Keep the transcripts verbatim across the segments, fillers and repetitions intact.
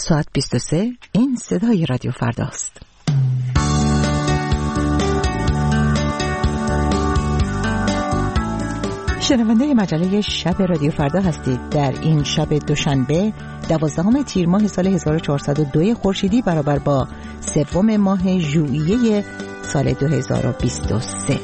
ساعت بیست و سه. این صدای رادیو فرداست. شنونده مجله شب رادیو فردا هستید. در این شب دوشنبه دوازدهم تیر ماه سال هزار و چهارصد و دو خورشیدی برابر با سوم ماه ژوئیه سال دو هزار و بیست و سه.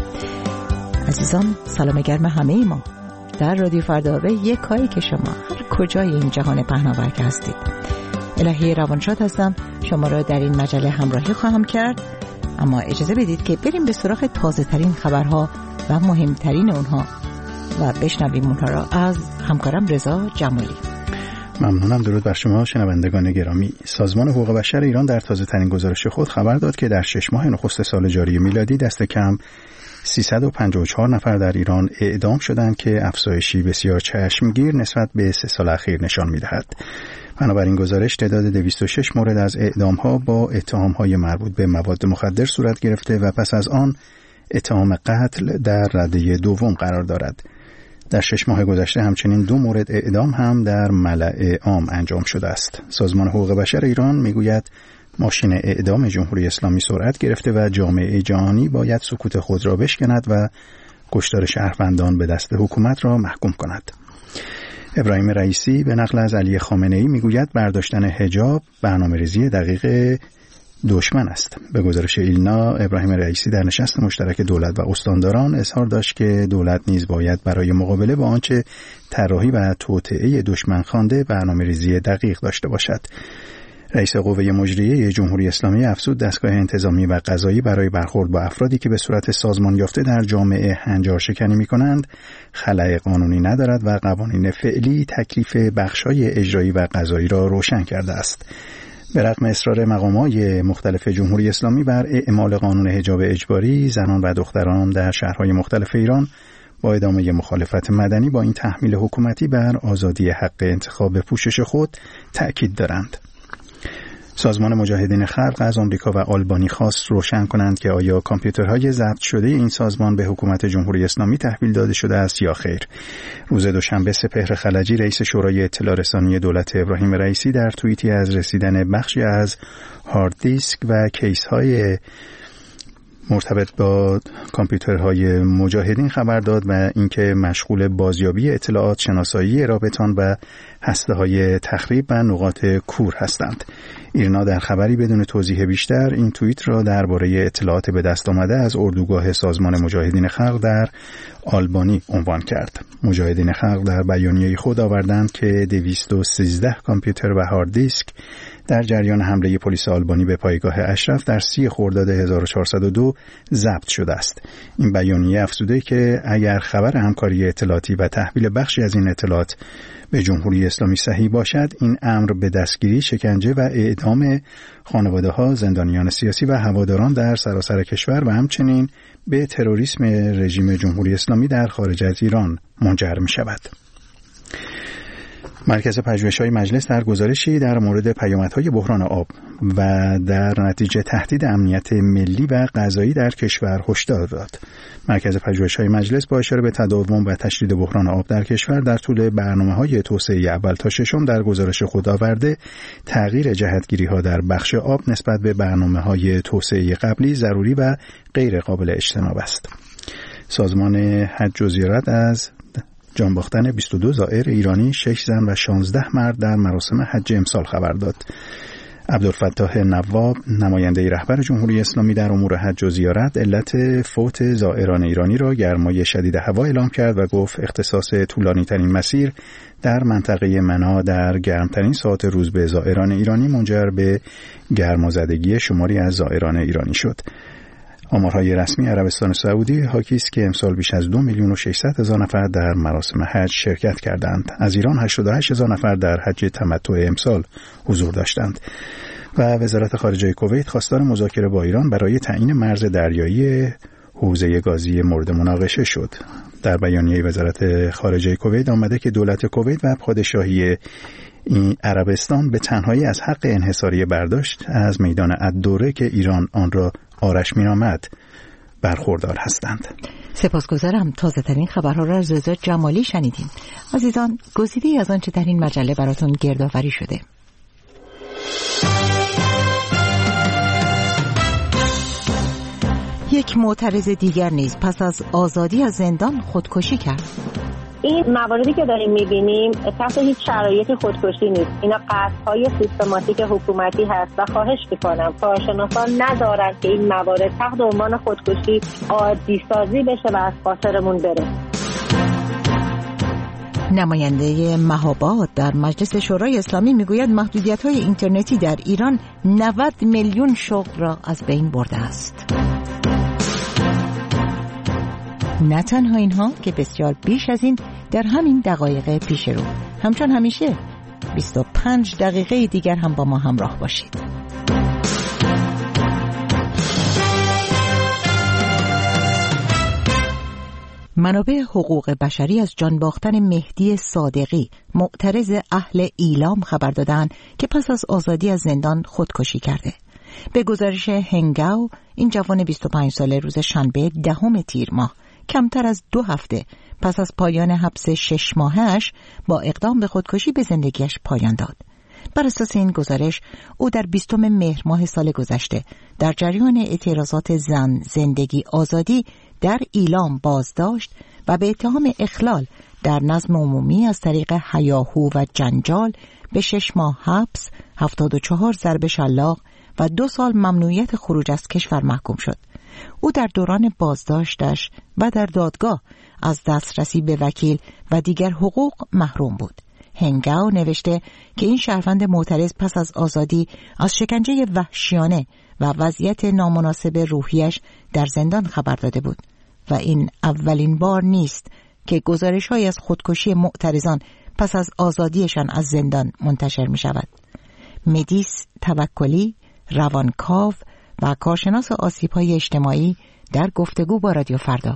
عزیزان، سلام گرم همه ما در رادیو فردا به یک کاری که شما هر کجای این جهان پهناور که هستید. الهی روانشاد هستم، شما را در این مجله همراهی خواهم کرد. اما اجازه بدید که بریم به سراغ تازه ترین خبرها و مهمترین اونها و بشنویم اونها را از همکارم رضا جمالی. ممنونم. درود بر شما شنوندگان گرامی. سازمان حقوق بشر ایران در تازه ترین گزارش خود خبر داد که در شش ماه نخست سال جاری میلادی دست کم سیصد و پنجاه و چهار نفر در ایران اعدام شدند که افزایشی بسیار چشمگیر نسبت به سه سال اخیر نشان می‌دهد. بنابراین گزارش تعداد دویست و شش مورد از اعدام‌ها با اتهام‌های مربوط به مواد مخدر صورت گرفته و پس از آن اتهام قتل در رده دوم قرار دارد. در شش ماه گذشته همچنین دو مورد اعدام هم در ملأ عام انجام شده است. سازمان حقوق بشر ایران میگوید ماشین اعدام جمهوری اسلامی سرعت گرفته و جامعه جهانی باید سکوت خود را بشکند و کشتار شهروندان به دست حکومت را محکوم کند. ابراهیم رئیسی به نقل از علی خامنه‌ای میگوید برداشتن حجاب برنامه‌ریزی دقیق دشمن است. به گزارش ایلنا، ابراهیم رئیسی در نشست مشترک دولت و استانداران اظهار داشت که دولت نیز باید برای مقابله با آنچه طراحی و توطئه دشمن خوانده برنامه‌ریزی دقیق داشته باشد. رئیس قوه مجریه جمهوری اسلامی افزود دستگاه انتظامی و قضایی برای برخورد با افرادی که به صورت سازمان یافته در جامعه هنجار شکنی می‌کنند خلأ قانونی ندارد و قوانین فعلی تکلیف بخش‌های اجرایی و قضایی را روشن کرده است. به رغم اصرار مقامات مختلف جمهوری اسلامی بر اعمال قانون حجاب اجباری، زنان و دختران در شهرهای مختلف ایران با ادامه مخالفت مدنی با این تحمیل حکومتی بر آزادی حق انتخاب پوشش خود تأکید دارند. سازمان مجاهدین خلق از آمریکا و آلبانی خواست روشن کنند که آیا کامپیوترهای ضبط شده این سازمان به حکومت جمهوری اسلامی تحویل داده شده است یا خیر. روز دوشنبه سپهر خلجی رئیس شورای اطلاع رسانی دولت ابراهیم رئیسی در توییتی از رسیدن بخشی از هارد دیسک و کیس های مرتبط با کامپیوترهای مجاهدین خبر داد و اینکه مشغول بازیابی اطلاعات، شناسایی رابطان و هسته‌های تخریب و نقاط کور هستند. ایرنا در خبری بدون توضیح بیشتر این توییت را درباره اطلاعات به دست آمده از اردوگاه سازمان مجاهدین خلق در آلبانی عنوان کرد. مجاهدین خلق در بیانیه خود آوردند که دویست و سیزده کامپیوتر و هارد دیسک در جریان حمله پلیس آلبانی به پایگاه اشرف در سی خرداد هزار و چهارصد و دو ضبط شده است. این بیانیه افزوده که اگر خبر همکاری اطلاعاتی و تحویل بخشی از این اطلاعات به جمهوری اسلامی صحیح باشد، این امر به دستگیری، شکنجه و اعدام خانواده‌ها، زندانیان سیاسی و هواداران در سراسر کشور و همچنین به تروریسم رژیم جمهوری اسلامی در خارج از ایران منجر می شود. مرکز پژوهش‌های مجلس در گزارشی در مورد پیامدهای بحران آب و در نتیجه تهدید امنیت ملی و غذایی در کشور هشدار داد. مرکز پژوهش‌های مجلس با اشاره به تداوم و تشدید بحران آب در کشور در طول برنامه‌های توسعه اول تا ششم در گزارش خود آورده تغییر جهتگیری‌ها در بخش آب نسبت به برنامه‌های توسعه قبلی ضروری و غیر قابل اجتناب است. سازمان حج و زیارت از جان باختن بیست و دو زائر ایرانی، شش زن و شانزده مرد در مراسم حج امسال خبر داد. عبدالفتاح نواب، نماینده رهبر جمهوری اسلامی در امور حج و زیارت، علت فوت زائران ایرانی را گرمای شدید هوا اعلام کرد و گفت اختصاص طولانی ترین مسیر در منطقه منا در گرمترین ساعات روز به زائران ایرانی منجر به گرمازدگی شماری از زائران ایرانی شد. آمارهای رسمی عربستان سعودی حاکی است که امسال بیش از دو میلیون و ششصد هزار نفر در مراسم حج شرکت کردند. از ایران هشتاد و هشت هزار نفر در حج تمتع امسال حضور داشتند. و وزارت خارجه کویت خواستار مذاکره با ایران برای تعیین مرز دریایی حوزه گازی مورد مناقشه شد. در بیانیه وزارت خارجه کویت آمده که دولت کویت و پادشاهی این عربستان به تنهایی از حق انحصاری برداشت از میدان الدوره که ایران آن را آرش می‌نامد برخوردار هستند. سپاسگزارم. تازه ترین خبرها را از رضا جمالی شنیدیم. عزیزان، گزیده‌ای از آنچه در این مجله براتون گردآوری شده. یک معترض دیگر نیز پس از آزادی از زندان خودکشی کرد. این مواردی که داریم می‌بینیم تحت هیچ شرایطی خودکشی نیست. اینا قصدهای سیستماتیک حکومتی هست و خواهش می‌کنم کارشناسان ندارن که این موارد تحت عنوان خودکشی عادی سازی بشه و از خاطرمون بره. نماینده مهاباد در مجلس شورای اسلامی میگوید محدودیت‌های اینترنتی در ایران نود میلیون شغل را از بین برده است. نه تنها اینها که بسیار بیش از این در همین دقایق پیش رو. همچون همیشه بیست و پنج دقیقه دیگر هم با ما همراه باشید. منابع حقوق بشری از جان باختن مهدی صادقی معترض اهل ایلام خبر دادند که پس از آزادی از زندان خودکشی کرده. به گزارش هنگاو این جوان بیست و پنج ساله روز شنبه دهم تیر ماه کمتر از دو هفته پس از پایان حبس شش ماهش با اقدام به خودکشی به زندگیش پایان داد. بر اساس این گزارش او در بیستم مهر ماه سال گذشته در جریان اعتراضات زن زندگی آزادی در ایلام بازداشت و به اتهام اخلال در نظم عمومی از طریق هیاهو و جنجال به شش ماه حبس، هفتاد و چهار ضرب شلاق و دو سال ممنوعیت خروج از کشور محکوم شد. او در دوران بازداشتش و در دادگاه از دسترسی به وکیل و دیگر حقوق محروم بود. هنگاو نوشته که این شهروند معترض پس از آزادی از شکنجه وحشیانه و وضعیت نامناسب روحیش در زندان خبر داده بود و این اولین بار نیست که گزارش‌هایی از خودکشی معترضان پس از آزادیشان از زندان منتشر می شود. مدیس توکلی، روانکاو و کارشناس آسیب‌های اجتماعی در گفتگو با رادیو فردا: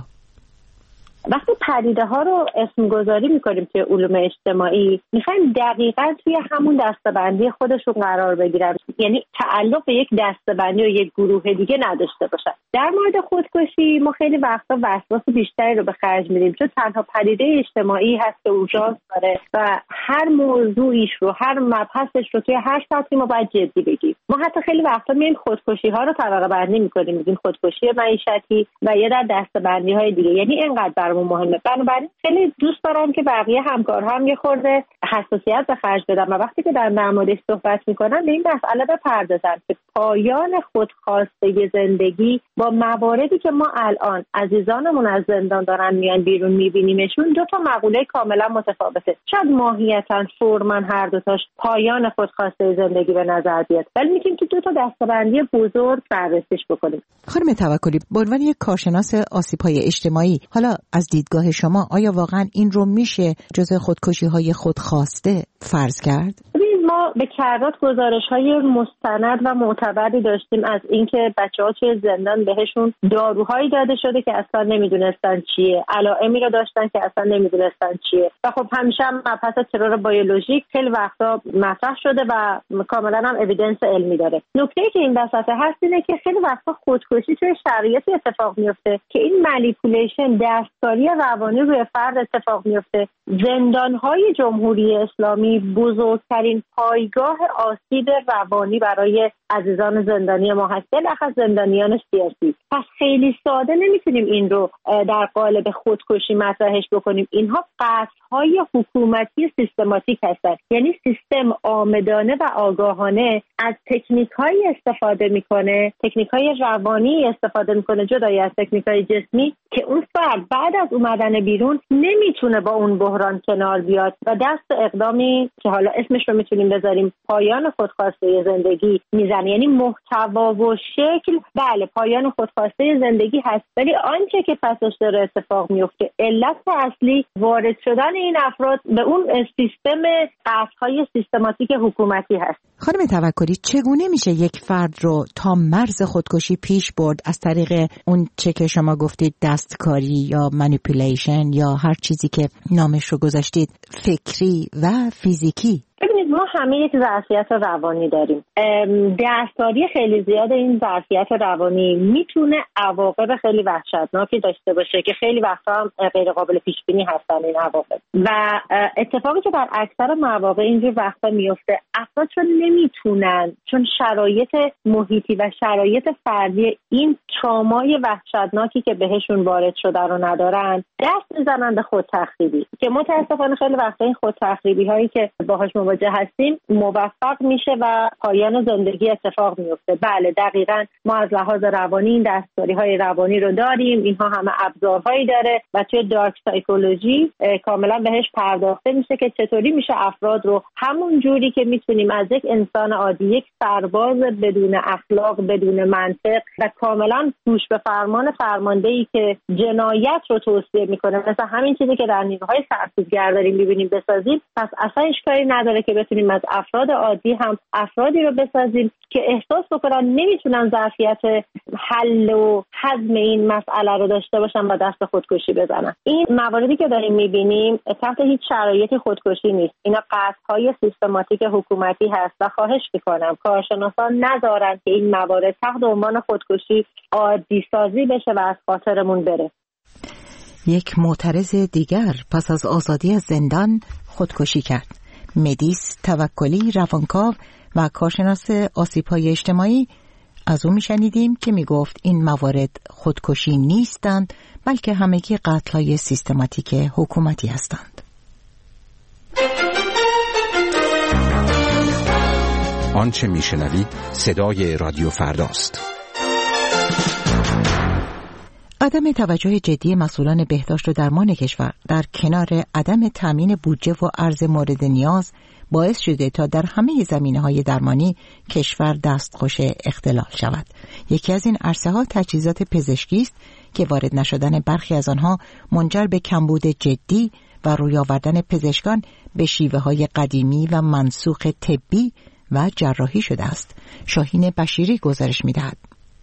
وقتی پدیده ها رو اسم گذاری میکنیم توی علوم اجتماعی میخوایم دقیقاً توی همون دسته‌بندی خودشون قرار بگیرن، یعنی تعلق به یک دسته‌بندی و یک گروه دیگه نداشته باشن. در مورد خودکشی ما خیلی وقتا وسواس بیشتری رو به خرج میدیم چون تنها پدیده اجتماعی هست که اورژانس داره و هر موضوعیش رو هر مبحثش رو توی هر سطحی ما باید جدی بگیریم. ما حتی خیلی وقتا میایم خودکشی ها رو طبقه بندی میکنیم، میگیم خودکشی معیشتی و یه در دسته‌بندی های دیگه، یعنی اینقدر برامون مهمه. بنابراین خیلی دوست دارم که بقیه همکارها هم یه خورده حساسیت به خرج بدن و وقتی که در موردش صحبت میکنن به این مسئله بپردازن که پایان خودخواسته زندگی با مواردی که ما الان عزیزانمون از زندان دارن میان بیرون میبینیمشون دو تا مقوله کاملا متفاوته. شاید ماهیتا فرمن هر دوتاش پایان خودخواسته زندگی به نظر بیاد، ولی میتونیم که دو تا دسته‌بندی بزرگ بررسیش بکنیم. خانم توکلی، به عنوان یک کارشناس آسیب‌های اجتماعی، حالا از دیدگاه شما آیا واقعا این رو میشه جزء خودکشی‌های خودخواسته فرض کرد؟ ما به کرات گزارش‌های مستند و معتبری داشتیم از اینکه بچه‌ها توی زندان بهشون داروهایی داده شده که اصلا نمیدونستن چیه، علائمی رو داشتن که اصلا نمیدونستن چیه و خب همیشه هم مبحث ترور بیولوژیک خیلی وقتا مطرح شده و کاملا هم اوییدنس علمی داره. نکته‌ای که این وسط هست اینه که خیلی وقتا خودکشی توی شرایطی اتفاق میفته که این مانیپولیشن، دستکاری روانی روی فرد اتفاق میفته. زندان‌های جمهوری اسلامی بزرگترین پایگاه آسیب روانی برای عزیزان زندانی ما هست، بالاخص زندانیان سیاسی. پس خیلی ساده نمیتونیم این رو در قالب خودکشی مطرحش بکنیم. اینها قصدهای حکومتی سیستماتیک هستن، یعنی سیستم آمدانه و آگاهانه از تکنیک‌های استفاده میکنه، تکنیک‌های روانی استفاده میکنه جدای از تکنیک‌های جسمی که اون فرد بعد از اومدن بیرون نمیتونه با اون بحران کنار بیاد و دست اقدامی که حالا اسمش رو میتونیم بذاریم پایان خودخواسته زندگی میزنه. یعنی محتوا و شکل بله پایان خودخواسته زندگی هست، ولی آنچه که پسش داره اتفاق میفته، علت اصلی وارد شدن این افراد به اون سیستم قصدهای سیستماتیک حکومتی هست. خانم توکلی، چگونه میشه یک فرد رو تا مرز خودکشی پیش برد از طریق اون چه که شما گفتید دستکاری یا مانیپولیشن یا هر چیزی که نامش رو گذاشتید، فکری و فیزیکی؟ ببینید ببینید ما همه یک ظرفیت روانی داریم. دستکاری خیلی زیاد این ظرفیت روانی میتونه عواقب خیلی وحشتناکی داشته باشه که خیلی وقتا هم غیر قابل پیش بینی هستن این عواقب. و اتفاقی که در اکثر مواقع اینجور وقتا میفته، افراد چون نمیتونن، چون شرایط محیطی و شرایط فردی این ترامای وحشتناکی که بهشون وارد شده رو ندارن، دست میزنن به خود تخریبی که متاسفانه خیلی وقتا این خود تخریبی هایی که باهاش مواجه هستیم موفق میشه و پایان زندگی اتفاق میفته. بله دقیقاً ما از لحاظ روانی این دستکاری های روانی رو داریم، اینها همه ابزارهایی داره و توی دارک سایکولوژی کاملا بهش پرداخته میشه که چطوری میشه افراد رو همون جوری که میتونیم از یک انسان عادی، یک سرباز بدون اخلاق، بدون منطق و کاملا گوش به فرمان فرماندهی که جنایت رو توصیه میکنه، مثلا همین چیزی که در نیروهای سرکوبگر داریم میبینیم بسازیم، پس اصلا اشکالی نداره که بتونیم از افراد عادی هم افرادی رو بسازیم که احساس بکنن نمیتونن ظرفیت حل و هضم این مسئله رو داشته باشن و دست خودکشی بزنن. این مواردی که داریم میبینیم تحت هیچ شرایطی خودکشی نیست، اینا قصدهای سیستماتیک حکومتی هست و خواهش میکنم کارشناسان نذارن که این موارد تحت عنوان خودکشی عادی سازی بشه و از خاطرمون بره. یک معترض دیگر پس از آزادی از زندان خودکشی کرد. مدیس توکلی، روانکاو و کارشناس آسیب‌های اجتماعی، از او میشنیدیم که میگفت این موارد خودکشی نیستند بلکه همگی قتل‌های سیستماتیک حکومتی هستند. آنچه میشنوید صدای رادیو فرداست. عدم توجه جدی مسئولان بهداشت و درمان کشور در کنار عدم تامین بودجه و ارز مورد نیاز باعث شده تا در همه زمینه‌های درمانی کشور دستخوش اختلال شود. یکی از این عرصه‌ها تجهیزات پزشکی است که وارد نشدن برخی از آنها منجر به کمبود جدی و روی آوردن پزشکان به شیوه‌های قدیمی و منسوخ طبی و جراحی شده است. شاهین بشیری گزارش می‌دهد.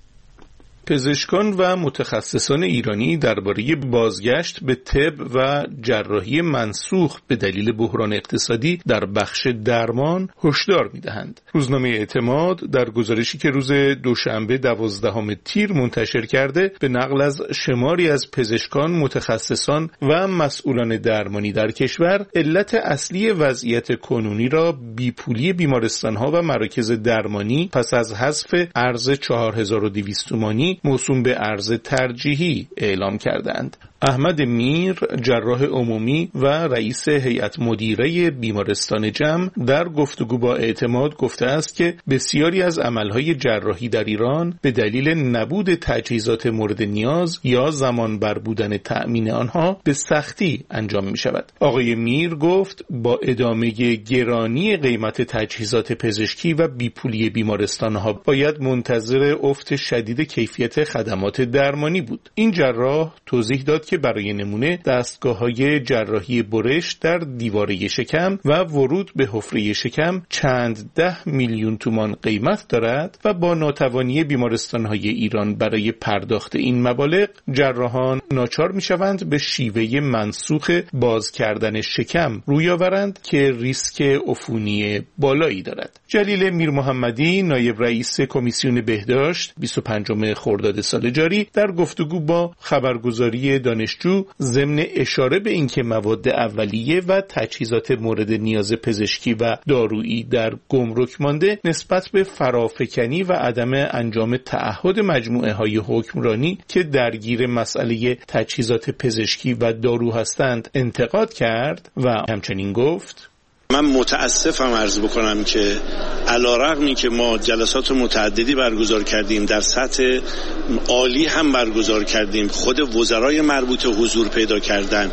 پزشکان و متخصصان ایرانی درباره بازگشت به طب و جراحی منسوخ به دلیل بحران اقتصادی در بخش درمان هشدار می‌دهند. روزنامه اعتماد در گزارشی که روز دوشنبه دوازدهم تیر منتشر کرده به نقل از شماری از پزشکان، متخصصان و مسئولان درمانی در کشور علت اصلی وضعیت کنونی را بیپولی بیمارستان‌ها و مراکز درمانی پس از حذف ارز چهار هزار و دویست تومانی موسوم به ارز ترجیحی اعلام کردند. احمد میر، جراح عمومی و رئیس هیئت مدیره بیمارستان جم، در گفتگو با اعتماد گفته است که بسیاری از عملهای جراحی در ایران به دلیل نبود تجهیزات مورد نیاز یا زمان بر بودن تأمین آنها به سختی انجام می شود. آقای میر گفت با ادامه گرانی قیمت تجهیزات پزشکی و بیپولی بیمارستانها باید منتظر افت شدید کیفیت خدمات درمانی بود. این جراح توضیح داد که برای نمونه دستگاه‌های جراحی برش در دیواره شکم و ورود به حفره شکم چند ده میلیون تومان قیمت دارد و با ناتوانی بیمارستان‌های ایران برای پرداخت این مبالغ، جراحان ناچار می‌شوند به شیوه منسوخ باز کردن شکم روی آورند که ریسک عفونی بالایی دارد. جلیل میر محمدی، نایب رئیس کمیسیون بهداشت، بیست و پنجم خرداد سال جاری، در گفتگو با خبرگزاری دانشجو ضمن اشاره به اینکه مواد اولیه و تجهیزات مورد نیاز پزشکی و دارویی در گمرک مانده، نسبت به فرافکنی و عدم انجام تعهد مجموعه های حکمرانی که درگیر مسئله تجهیزات پزشکی و دارو هستند انتقاد کرد و همچنین گفت: من متاسفم عرض بکنم که علی‌رغمی که ما جلسات متعددی برگزار کردیم، در سطح عالی هم برگزار کردیم، خود وزرای مربوطه حضور پیدا کردن،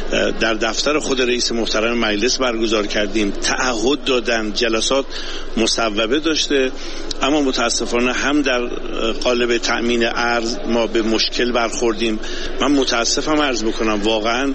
در دفتر خود رئیس محترم مجلس برگزار کردیم، تعهد دادن، جلسات مصوبه داشته، اما متاسفانه هم در قالب تأمین ارز ما به مشکل برخوردیم. من متاسفم عرض بکنم واقعا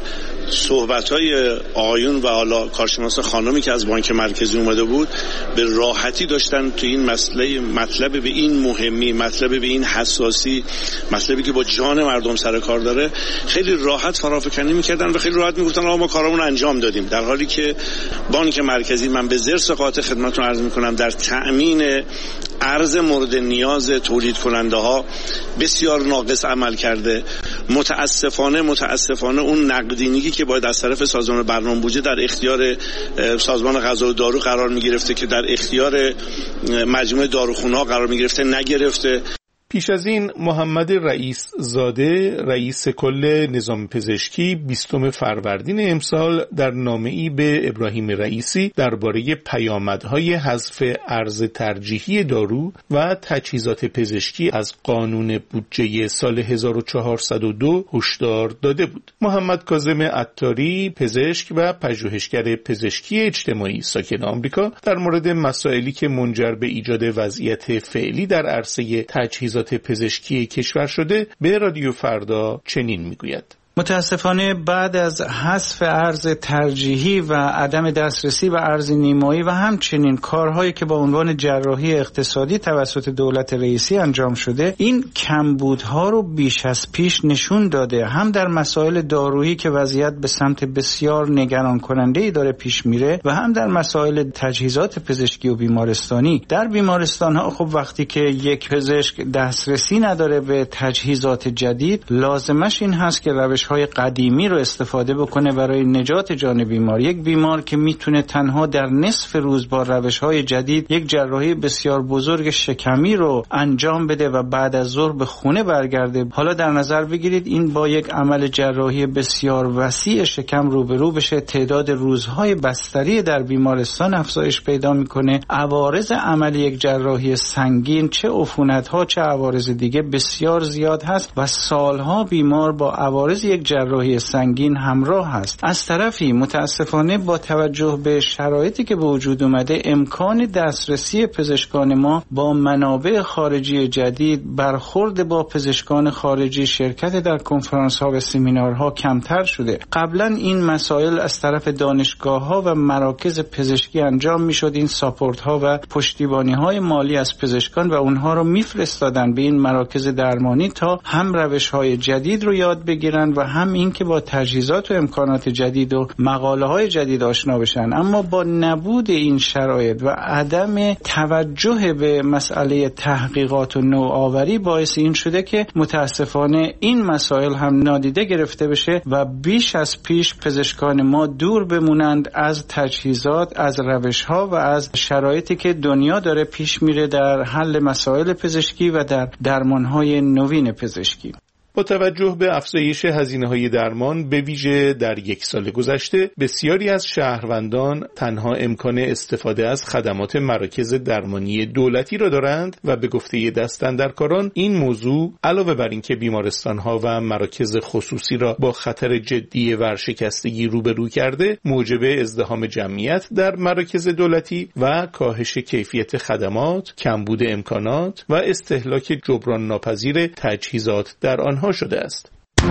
صحبت‌های آقایون و حالا کارشناس خانمی که از بانک مرکزی اومده بود به راحتی داشتن تو این مسئله مطلب به این مهمی، مطلب به این حساسی، مطلبی که با جان مردم سر کار داره، خیلی راحت فرافکنی می‌کردن و خیلی راحت میگفتن آقا ما کارامون رو انجام دادیم، در حالی که بانک مرکزی، من به ذرس قاطع خدمتتون عرض می‌کنم، در تأمین ارز مورد نیاز تولید کننده ها بسیار ناقص عمل کرده. متاسفانه متاسفانه اون نقدینگی که باید از طرف سازمان برنامه بودجه در اختیار سازمان غذا و دارو قرار می گرفته که در اختیار مجموعه داروخونه ها قرار می گرفته نگرفته. پیش از این محمد رئیس زاده رئیس کل نظام پزشکی بیستم فروردین امسال در نامه‌ای به ابراهیم رئیسی درباره پیامدهای حذف ارز ترجیحی دارو و تجهیزات پزشکی از قانون بودجه سال هزار و چهارصد و دو هشدار داده بود. محمد کاظم عطاری پزشک و پژوهشگر پزشکی اجتماعی ساکن آمریکا در مورد مسائلی که منجر به ایجاد وضعیت فعلی در عرصه تجهیزات پزشکی کشور شده به رادیو فردا چنین میگوید: متاسفانه بعد از حذف ارز ترجیحی و عدم دسترسی به ارز نیمایی و همچنین کارهایی که با عنوان جراحی اقتصادی توسط دولت رئیسی انجام شده، این کمبودها رو بیش از پیش نشون داده، هم در مسائل دارویی که وضعیت به سمت بسیار نگران کننده‌ای داره پیش میره و هم در مسائل تجهیزات پزشکی و بیمارستانی. در بیمارستان‌ها خب وقتی که یک پزشک دسترسی نداره به تجهیزات جدید، لازمش این هست که روش های قدیمی رو استفاده بکنه برای نجات جان بیمار. یک بیمار که میتونه تنها در نصف روز با روش های جدید یک جراحی بسیار بزرگ شکمی رو انجام بده و بعد از ظهر به خونه برگرده، حالا در نظر بگیرید این با یک عمل جراحی بسیار وسیع شکم روبرو بشه، تعداد روزهای بستری در بیمارستان افزایش پیدا میکنه، عوارض عمل یک جراحی سنگین چه عفونت‌ها چه عوارض دیگه بسیار زیاد هست و سالها بیمار با عوارض یک جراحی سنگین همراه هست. از طرفی متاسفانه با توجه به شرایطی که به وجود اومده، امکان دسترسی پزشکان ما با منابع خارجی جدید، برخورد با پزشکان خارجی، شرکت در کنفرانس ها و سمینارها کمتر شده. قبلا این مسائل از طرف دانشگاه ها و مراکز پزشکی انجام می شد، این ساپورت ها و پشتیبانی های مالی از پزشکان و اونها رو میفرستادن به این مراکز درمانی تا هم روش های جدید رو یاد بگیرن و هم این که با تجهیزات و امکانات جدید و مقاله های جدید آشنا بشن. اما با نبود این شرایط و عدم توجه به مسئله تحقیقات و نوآوری باعث این شده که متاسفانه این مسائل هم نادیده گرفته بشه و بیش از پیش پزشکان ما دور بمونند از تجهیزات، از روش‌ها و از شرایطی که دنیا داره پیش میره در حل مسائل پزشکی و در درمان‌های نوین پزشکی. با توجه به افزایش هزینه‌های درمان به ویژه در یک سال گذشته، بسیاری از شهروندان تنها امکان استفاده از خدمات مراکز درمانی دولتی را دارند و به گفته دستاندرکاران این موضوع علاوه بر اینکه بیمارستان‌ها و مراکز خصوصی را با خطر جدی ورشکستگی روبرو کرده، موجب ازدحام جمعیت در مراکز دولتی و کاهش کیفیت خدمات، کمبود امکانات و استهلاک جبران ناپذیر تجهیزات در آنها شده است.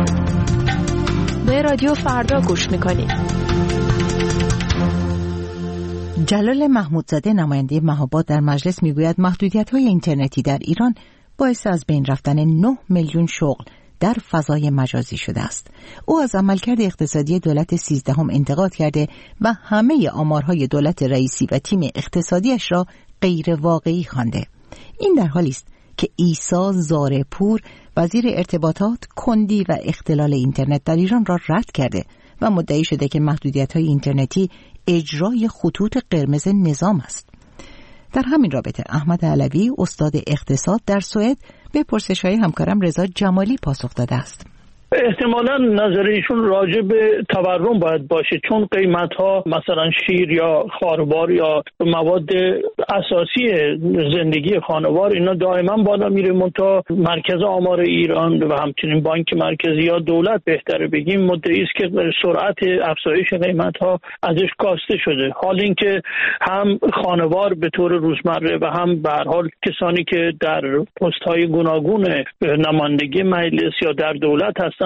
به رادیو فردا گوش میکنید. جلال محمودزاده نماینده مهاباد در مجلس میگوید محدودیت‌های اینترنتی در ایران باعث از بین رفتن نه میلیون شغل در فضای مجازی شده است. او از عملکرد اقتصادی دولت سیزدهم انتقاد کرده و همه آمارهای دولت رئیسی و تیم اقتصادیش را غیر واقعی خوانده. این در حالی است که عیسی زارپور وزیر ارتباطات کندی و اختلال اینترنت در ایران را رد کرده و مدعی شده که محدودیت‌های اینترنتی اجرای خطوط قرمز نظام است. در همین رابطه احمد علوی استاد اقتصاد در سوئد به پرسش‌های همکارم رضا جمالی پاسخ داده است. احتمالاً نظر ایشون راجع به تورم باید باشه، چون قیمت‌ها مثلا شیر یا خاروبار یا مواد اساسی زندگی خانوار اینا دائما بالا میره. منتها مرکز آمار ایران و همچنین بانک مرکزی یا دولت بهتره بگیم مدعی است که سرعت افزایش قیمت‌ها ازش کاسته شده، حال اینکه هم خانوار به طور روزمره و هم به هر حال کسانی که در پست‌های گوناگون نمایندگی مجلس یا در دولت هستن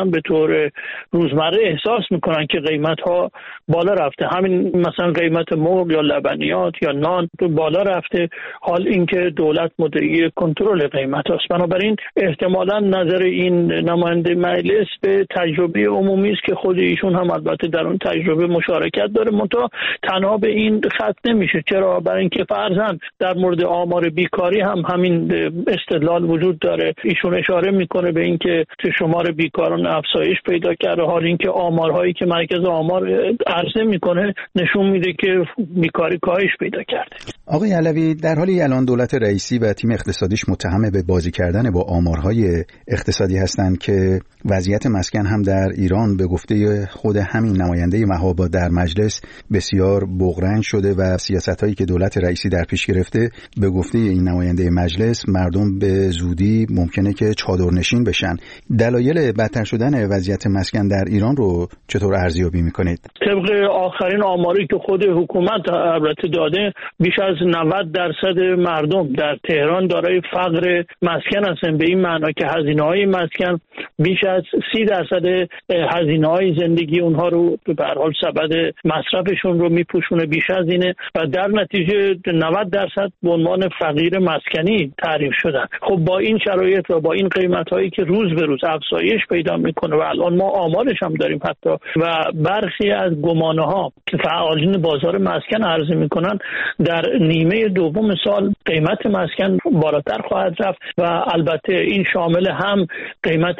دارن به طور روزمره احساس میکنن که قیمت ها بالا رفته. همین مثلا قیمت مرغ یا لبنیات یا نان بالا رفته، حال اینکه دولت مدعی کنترل قیمت هاست. بنابراین احتمالاً نظر این نماینده مجلس به تجربه عمومی است که خود ایشون هم البته در اون تجربه مشارکت داره، منتها تنها به این خط نمیشه. چرا؟ برای اینکه فرضاً در مورد آمار بیکاری هم همین استدلال وجود داره. ایشون اشاره میکنه به اینکه شمار بیکاران افزایش پیدا کرده، حال اینکه آمارهایی که مرکز آمار عرضه میکنه نشون میده که بیکاری کاهش پیدا کرده. آقای علوی، در حالی الان دولت رئیسی و تیم اقتصادیش متهم به بازی کردن با آمارهای اقتصادی هستند که وضعیت مسکن هم در ایران به گفته خود همین نماینده مهاباد در مجلس بسیار بغرنج شده و سیاستایی که دولت رئیسی در پیش گرفته به گفته این نماینده مجلس مردم به زودی ممکنه که چادرنشین بشن. دلایل بدتر شدن وضعیت مسکن در ایران رو چطور ارزیابی میکنید؟ طبق آخرین آماری که خود حکومت البته داده، بیش از نود درصد مردم در تهران دارای فقر مسکن هستن، به این معنا که هزینه‌های مسکن بیش از سی درصد هزینه‌های زندگی اونها رو به هر حال سبد مصرفشون رو میپوشونه، بیش از اینه و در نتیجه نود درصد به عنوان فقیر مسکنی تعریف شدن. خب با این شرایط و با این قیمت‌هایی که روز به روز افزایش پیدا میکنه و الان ما آمارش هم داریم حتی و برخی از گمانه‌ها که فعالین بازار مسکن عرضه میکنن در نیمه دوم سال قیمت مسکن بالاتر خواهد رفت و البته این شامل هم قیمت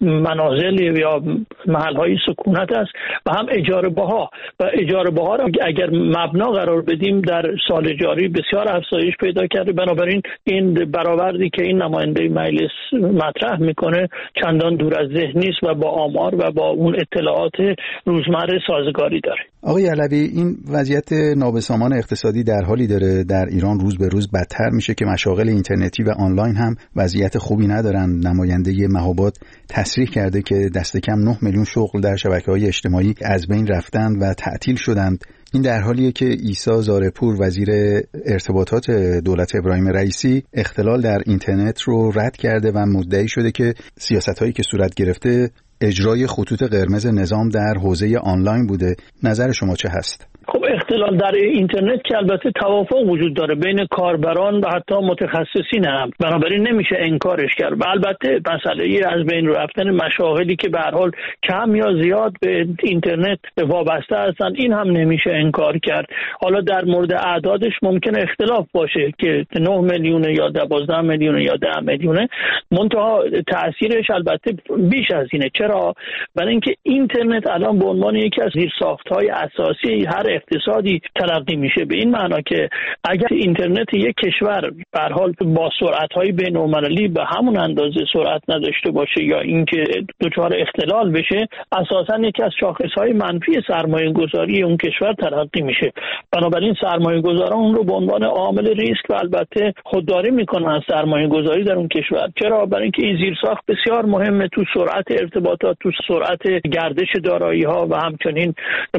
منازل یا محل‌های سکونت است و هم اجاره بها و اجاره بها را اگر مبنا قرار بدیم در سال جاری بسیار افزایش پیدا کرده. بنابراین این برآوردی که این نماینده مجلس مطرح میکنه چندان دور از ذهن نیست و با آمار و با اون اطلاعات روزمره سازگاری داره. آقای علوی، این وضعیت نابسامان اقتصادی در حالی داره در ایران روز به روز بدتر میشه که مشاغل اینترنتی و آنلاین هم وضعیت خوبی ندارن. نماینده مهاباد تصریح کرده که دست کم نه میلیون شغل در شبکه‌های اجتماعی از بین رفتند و تعطیل شدند. این در حالیه که عیسی زارپور وزیر ارتباطات دولت ابراهیم رئیسی اختلال در اینترنت رو رد کرده و مدعی شده که سیاست‌هایی که صورت گرفته اجرای خطوط قرمز نظام در حوزه آنلاین بوده. نظر شما چه هست؟ خب اختلال در اینترنت که البته توافق وجود داره بین کاربران و حتی متخصصین هم، بنابراین نمیشه انکارش کرد و البته مسئله از بین رفتن مشاغلی که به هر حال کم یا زیاد به اینترنت وابسته هستند این هم نمیشه انکار کرد. حالا در مورد اعدادش ممکنه اختلاف باشه که نه میلیون یا دوازده میلیون یا ده میلیون، منتها تاثیرش البته بیش از اینه. چرا؟ برای اینکه اینترنت الان به عنوان یکی از زیرساخت‌های اساسی هر اقتصادی تلقی میشه، به این معنا که اگر اینترنت یک کشور به هر حال با سرعت‌های بین‌المللی به همون اندازه سرعت نداشته باشه یا اینکه دچار اختلال بشه، اساساً یکی از شاخص‌های منفی سرمایه‌گذاری اون کشور تلقی میشه. بنابراین سرمایه‌گذاران اون رو به عنوان عامل ریسک و البته خودداری میکنن از سرمایه‌گذاری در اون کشور. چرا؟ برای اینکه این زیرساخت بسیار مهمه تو سرعت ارتباطات، تو سرعت گردش دارایی‌ها و همچنین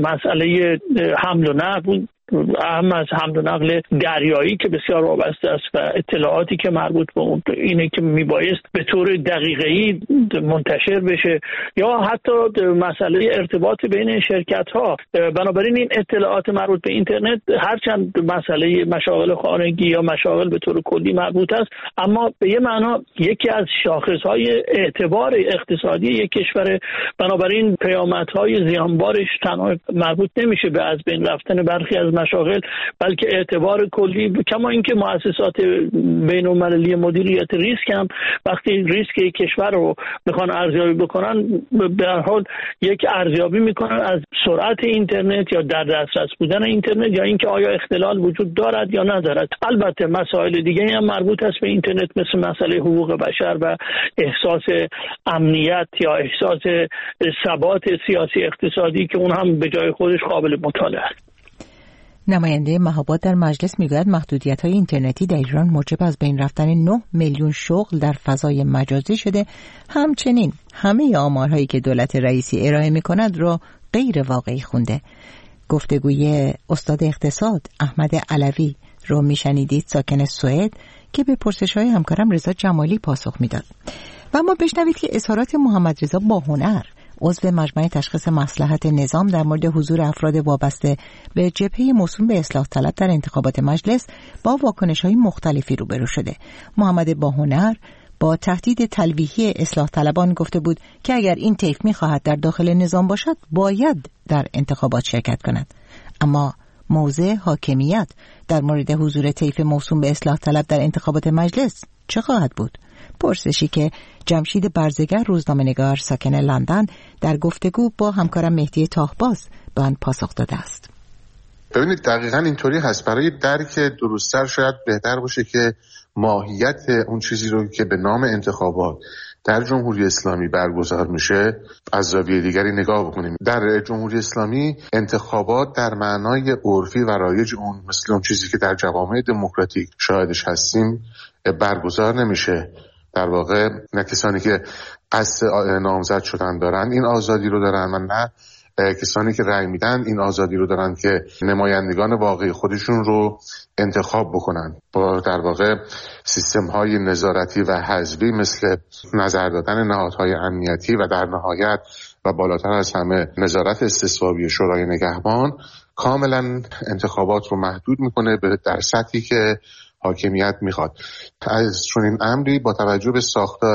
مسئله حمل و نقل، اهم از حمل و نقل دریایی که بسیار وابسته است و اطلاعاتی که مربوط به اون اینه که میبایست به طور دقیقه‌ای منتشر بشه یا حتی مسئله ارتباط بین شرکت ها. بنابراین این اطلاعات مربوط به اینترنت هرچند مسئله مشاغل خانگی یا مشاغل به طور کلی مربوط است، اما به یه معنا یکی از شاخصهای اعتبار اقتصادی یک کشور. بنابراین پیامدهای زیانبارش تنها مربوط نمیشه به از بین رفتن برخی از مشاغل، بلکه اعتبار کلی، کما اینکه مؤسسات بین‌المللی مدیریت ریسک هم وقتی ریسک کشور رو میخوان ارزیابی بکنن به هر حال یک ارزیابی میکنن از سرعت اینترنت یا در دسترس بودن اینترنت یا اینکه آیا اختلال وجود دارد یا ندارد. البته مسائل دیگه هم مربوط است به اینترنت مثل مسئله حقوق بشر و احساس امنیت یا احساس ثبات سیاسی اقتصادی که اون هم به جای خودش قابل مطالعه است. نماینده مهاباد در مجلس میگوید محدودیت‌های اینترنتی در ایران موجب از بین رفتن نه میلیون شغل در فضای مجازی شده. همچنین همه آمارهایی که دولت رئیسی ارائه می‌کند را غیر واقعی خونده. گفتگوی استاد اقتصاد احمد علوی رو میشنیدید، ساکن سوئد، که به پرسش‌های همکارم رضا جمالی پاسخ میداد. و اما بشنوید که اظهارات محمد رضا باهنر، عضو مجمع تشخیص مصلحت نظام، در مورد حضور افراد وابسته به جبهه موسوم به اصلاح طلب در انتخابات مجلس با واکنش‌های مختلفی روبرو شده. محمد باهنر با تهدید تلویحی اصلاح طلبان گفته بود که اگر این طیف می‌خواهد در داخل نظام باشد باید در انتخابات شرکت کند. اما موضع حاکمیت در مورد حضور طیف موسوم به اصلاح طلب در انتخابات مجلس چه خواهد بود؟ پرسشی که جمشید برزگر، روزنامه‌نگار ساکن لندن، در گفتگو با همکارم مهدی تاهباز به آن پاسخ داده است. ببینید دقیقاً اینطوری هست. برای درک درست‌تر شاید بهتر باشه که ماهیت اون چیزی رو که به نام انتخابات در جمهوری اسلامی برگزار میشه از زاویه دیگری نگاه بکنیم. در جمهوری اسلامی انتخابات در معنای عرفی و رایج اون، مثل اون چیزی که در جوامع دموکراتیک شاهدش هستیم، برگزار نمیشه. در واقع نه کسانی که قصد نامزد شدن دارن این آزادی رو دارن و نه کسانی که رأی میدن این آزادی رو دارن که نمایندگان واقعی خودشون رو انتخاب بکنن. با در واقع سیستم های نظارتی و حزبی مثل نظر دادن نهادهای امنیتی و در نهایت و بالاتر از همه نظارت استصوابی شورای نگهبان کاملا انتخابات رو محدود میکنه به در سطحی که حاکمیت میخواد. از چنین امری با توجه به ساختار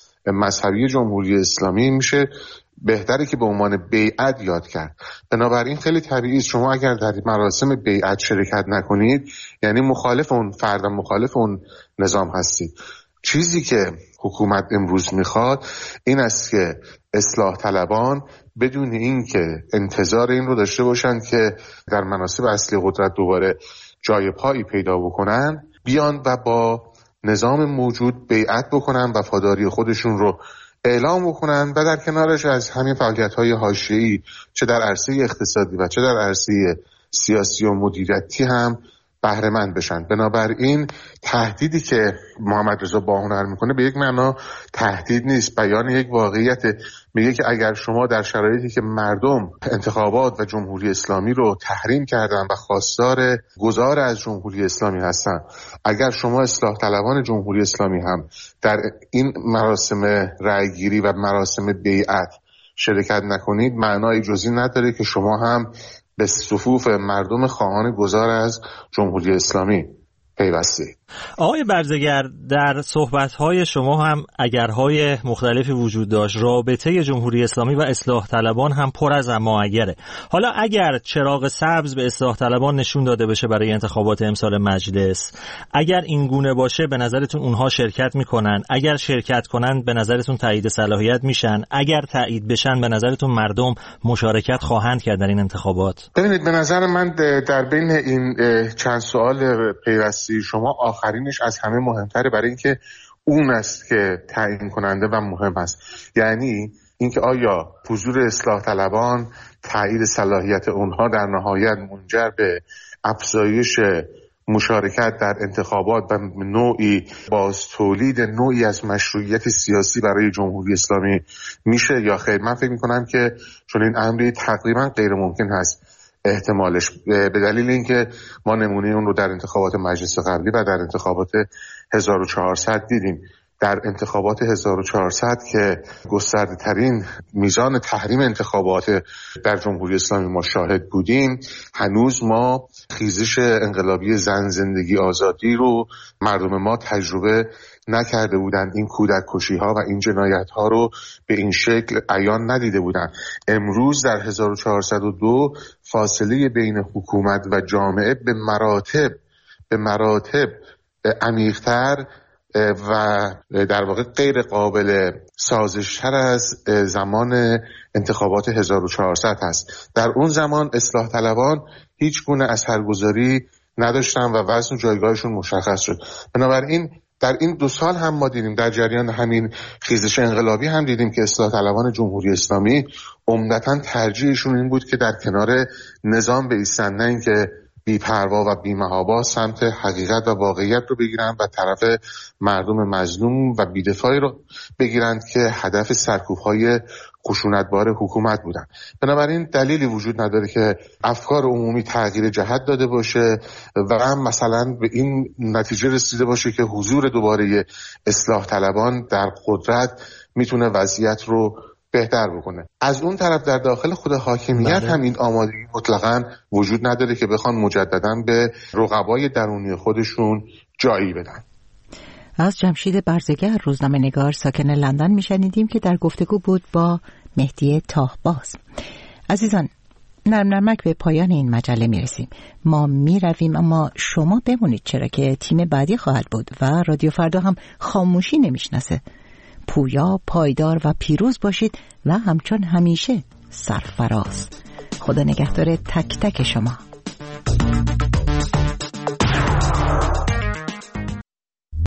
مذهبی جمهوری اسلامی میشه بهتره که به عنوان بیعت یاد کرد. بنابراین خیلی طبیعی است شما اگر در مراسم بیعت شرکت نکنید یعنی مخالف اون فرد، مخالف اون نظام هستید. چیزی که حکومت امروز میخواد این است که اصلاح طلبان بدون این که انتظار این رو داشته باشند که در مناصب اصلی قدرت دوباره جای پایی پیدا بکنن، بیان و با نظام موجود بیعت بکنن، وفاداری خودشون رو اعلام بکنن و در کنارش از همین فعالیت‌های حاشیه‌ای چه در عرصه اقتصادی و چه در عرصه سیاسی و مدیریتی هم بهره مند بشن. بنابراین تهدیدی که محمد رضا باهنر میکنه به یک معنا تهدید نیست، بیان یک واقعیت. میگه که اگر شما در شرایطی که مردم انتخابات و جمهوری اسلامی رو تحریم کردن و خواستار گذار از جمهوری اسلامی هستن، اگر شما اصلاح طلبان جمهوری اسلامی هم در این مراسم رأیگیری و مراسم بیعت شرکت نکنید، معنای جزئی نداره که شما هم به صفوف مردم خواهان گذار از جمهوری اسلامی پیوسته. آقای برزگر، در صحبت‌های شما هم اگرهای مختلفی وجود داشت. رابطه جمهوری اسلامی و اصلاح طلبان هم پر از اما اگره. حالا اگر چراغ سبز به اصلاح طلبان نشون داده بشه برای انتخابات امسال مجلس، اگر این گونه باشه به نظرتون اونها شرکت میکنن؟ اگر شرکت کنن به نظرتون تایید صلاحیت میشن؟ اگر تایید بشن به نظرتون مردم مشارکت خواهند کرد در این انتخابات؟ ببینید به نظر من در بین این چند سوال پیوسته شما آخرینش از همه مهمتره، برای اینکه اون است که تعیین کننده و مهم است. یعنی اینکه آیا حضور اصلاح طلبان، تایید صلاحیت اونها در نهایت منجر به افزایش مشارکت در انتخابات و نوعی باز تولید نوعی از مشروعیت سیاسی برای جمهوری اسلامی میشه یا خیر. من فکر میکنم که چون این امری تقریبا غیر ممکن هست احتمالش، به دلیل اینکه ما نمونه اون رو در انتخابات مجلس قبلی و در انتخابات هزار و چهارصد دیدیم. در انتخابات هزار و چهارصد که گسترده ترین میزان تحریم انتخابات در جمهوری اسلامی ما شاهد بودیم، هنوز ما خیزش انقلابی زن، زندگی، آزادی رو مردم ما تجربه نکرده بودن. این کودک کشی ها و این جنایت ها رو به این شکل عیان ندیده بودن. امروز در هزار و چهارصد و دو فاصله بین حکومت و جامعه به مراتب به مراتب عمیق‌تر و در واقع غیر قابل سازش‌تر از زمان انتخابات هزار و چهارصد هست. در اون زمان اصلاح طلبان هیچ گونه اثرگذاری نداشتن و وزن و جایگاهشون مشخص شد. بنابراین در این دو سال هم ما دیدیم، در جریان همین خیزش انقلابی هم دیدیم که اصلاح طلبان جمهوری اسلامی عمدتاً ترجیحشون این بود که در کنار نظام بایستن، نه اینکه بی‌پروا و بی‌محابا سمت حقیقت و واقعیت رو بگیرن و طرف مردم مظلوم و بی‌دفاعی رو بگیرند که هدف سرکوب‌های خشونتبار حکومت بودن. بنابراین دلیلی وجود نداره که افکار عمومی تغییر جهت داده باشه و هم مثلا به این نتیجه رسیده باشه که حضور دوباره اصلاح طلبان در قدرت میتونه وضعیت رو بهتر بکنه. از اون طرف در داخل خود حاکمیت بله. هم این آمادگی مطلقاً وجود نداره که بخوان مجدداً به رقبای درونی خودشون جایی بدن. از جمشید برزگر روزنامه‌نگار ساکن لندن میشنیدیم که در گفتگو بود با مهدی تاهباز. عزیزان، نرم نرمک به پایان این مجله میرسیم. ما میرویم اما شما بمونید، چرا که تیم بعدی خواهد بود و رادیو فردا هم خاموشی نمیشناسه. پویا، پایدار و پیروز باشید و همچون همیشه سرفراز. خدا نگهدار تک تک شما.